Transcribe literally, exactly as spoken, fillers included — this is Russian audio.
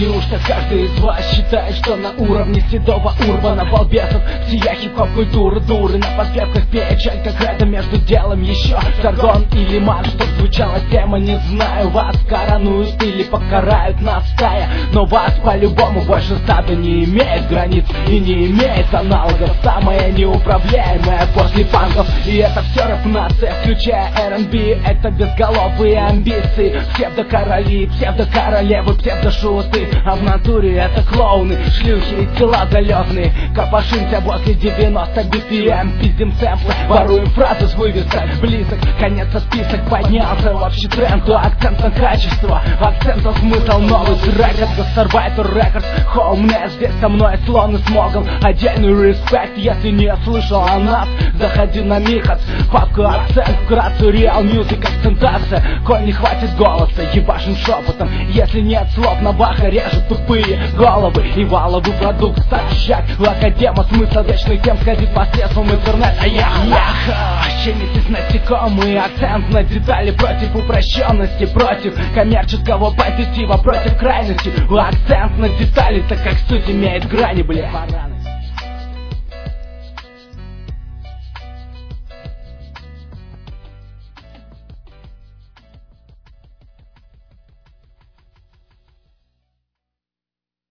Неужто каждый из вас считает, что на уровне седого урбана балбесов всея хип-хоп культуры дуры на подпевках печаль какая-то между делом еще жаргон или мат, что звучала тема, не знаю. Вас коронуют или покарают нас стая, но вас по-любому больше стада не имеет границ и не имеет аналогов. Самая неуправляемая после панков, и это все рэп-нация, включая эр энд би. Это безголовые амбиции, псевдокороли, псевдокоролевы, псевдошуты, а в натуре это клоуны, шлюхи и тела залетные. Копошимся возле девяносто би пи эм, пиздим сэмплы, воруем фразы с вывесок. Близок, конец список поднялся, вообще тренд, то акцент на качество, акцент на смысл, новый трек от Гастарбайтер Рекордс, Homeness, здесь со мной слон и смогл. Отдельный респект, если не слышал о нас, заходи на Михац, папка акцент, вкратце реал мьюзик, акцентация. Коль не хватит голоса, ебашим шепотом, если нет слов, на баха режут тупые головы. И валовый продукт, старщак, лакодема, смысл вечных тем сходит посредством интернета. Я, я, щемитесь насекомые, акцент на детали против упрощенности, против коммерческого позитива, против крайности. Акцент на детали, так как суть имеет грани, бля.